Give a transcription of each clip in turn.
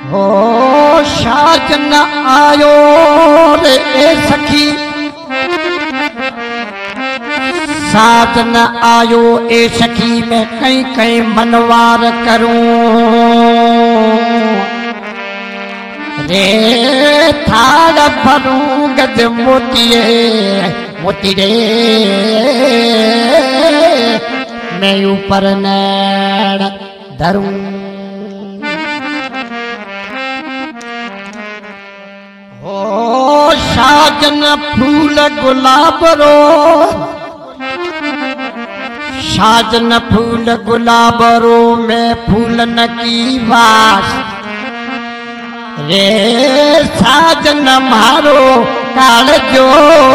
हो साजन आयो रे ए सखी, साजन आयो ए सखी मैं कई कई मनवार करूं रे थाल भरूं गज मोतिए मोती रे मैं ऊपर नैण धरूं। हो साजन फूल गुलाब रो, साजन फूल गुलाब रो मैं फूलन की वास रे साजन मारो काल जो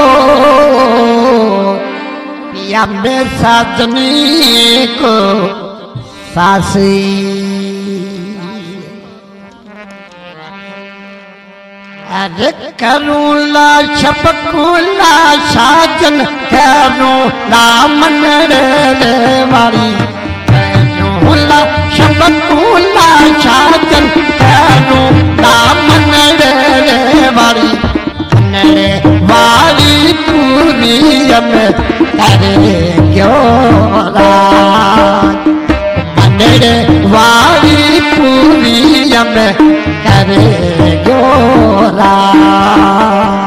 पिया में साजनी को सासी। अरे करूं ला छपकूला साजन करूं ला मन रे वाली, करूं ला छपकूला साजन करूं ला मन रे वाली, रे वाली पूरी में करे क्यों रात, मन रे वाली पूरी में करे क्यों रात।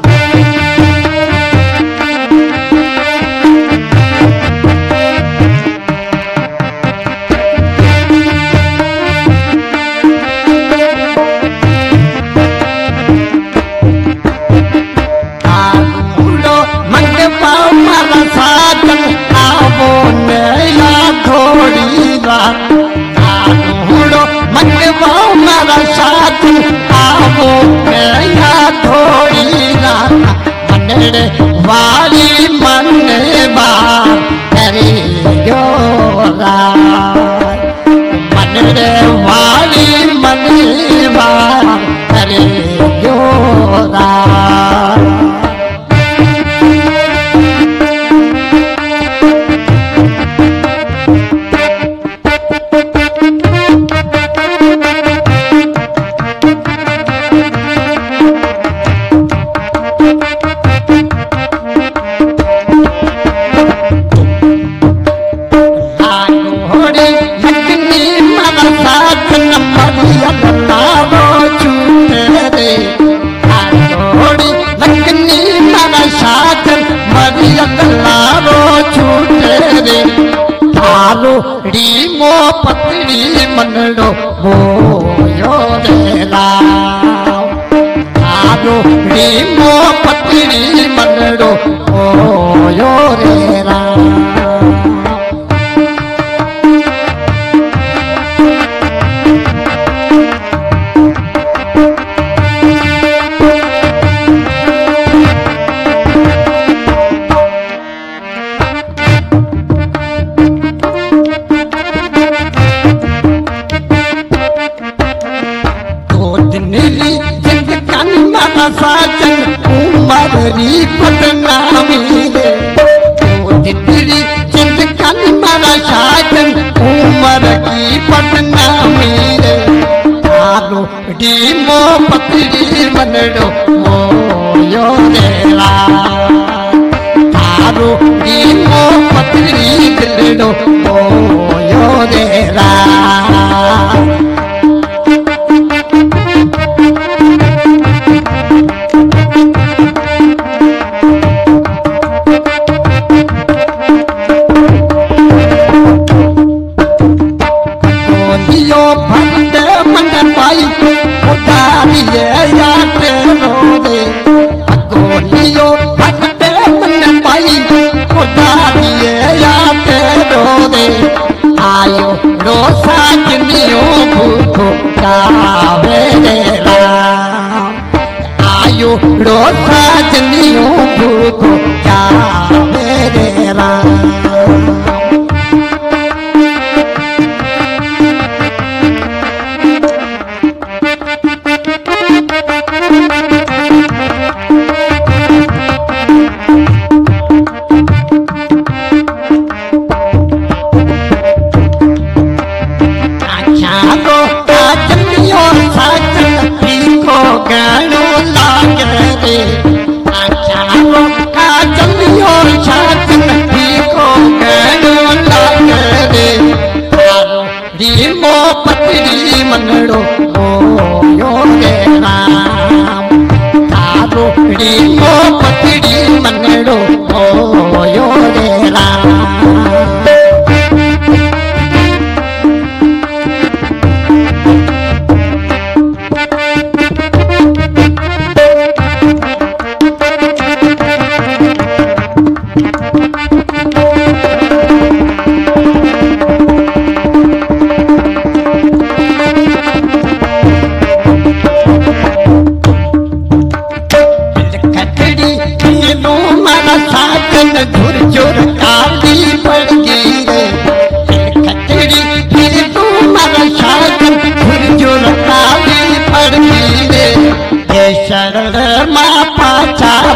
वाली मन बार करे जो रात, मन रे वाली मन बार करे जो रात। रीमो पतली मनड़ो हो यो रे राम, आलो रीमो पतली मनड़ो हो यो रे राम। साजन उमरी बदनामी रे, तेरी जिंदगान मारा साजन उमर की बदनामी रे, आलो डीमो पतली मनड़ो हो यो रे राम, आलो डीमो पतली दिलड़ो हो यो रे राम। आयो रो साजनियों भूखो जावे रे राम।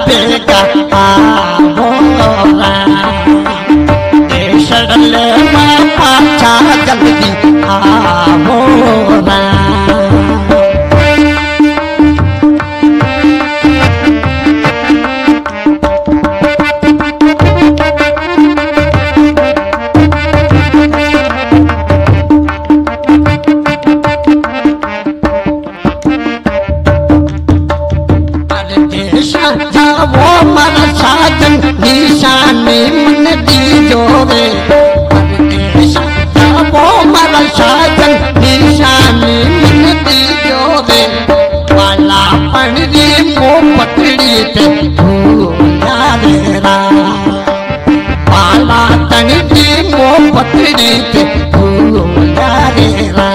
बेगा आवो सड़ल में पाछा जल्दी आवो जावो मर साजन निशानी मन दीजो रे जावो मर साजन निशानी मन दीजो रे वाला पणरी मो पकड़ी ते भूला रे रा वाला तणरी मो पकड़ी ते भूला रे रा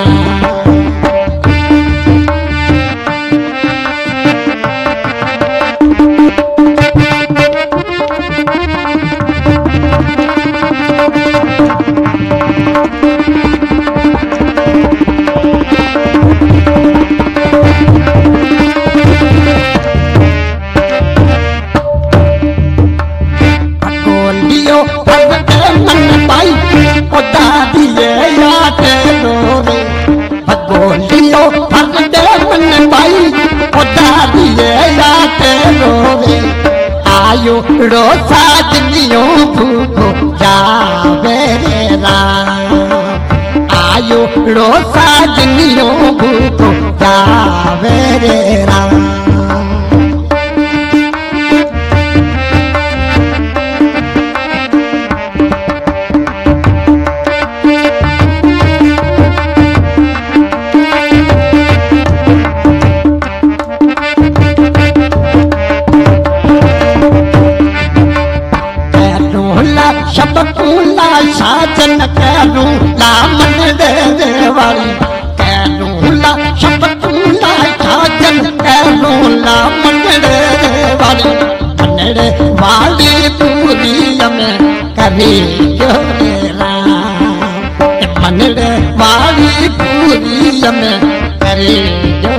आयो रो साजनियों भूखो जावे रे राम आयो रो साजनियों भूखो जावे रे राम सबकूला साजन करूं लामन दे वाली करूंला सबकूला साजन करूं लामन दे वाली मनड़े वाली पूरी में कभी जो राम मनड़े वाली पूरी में करे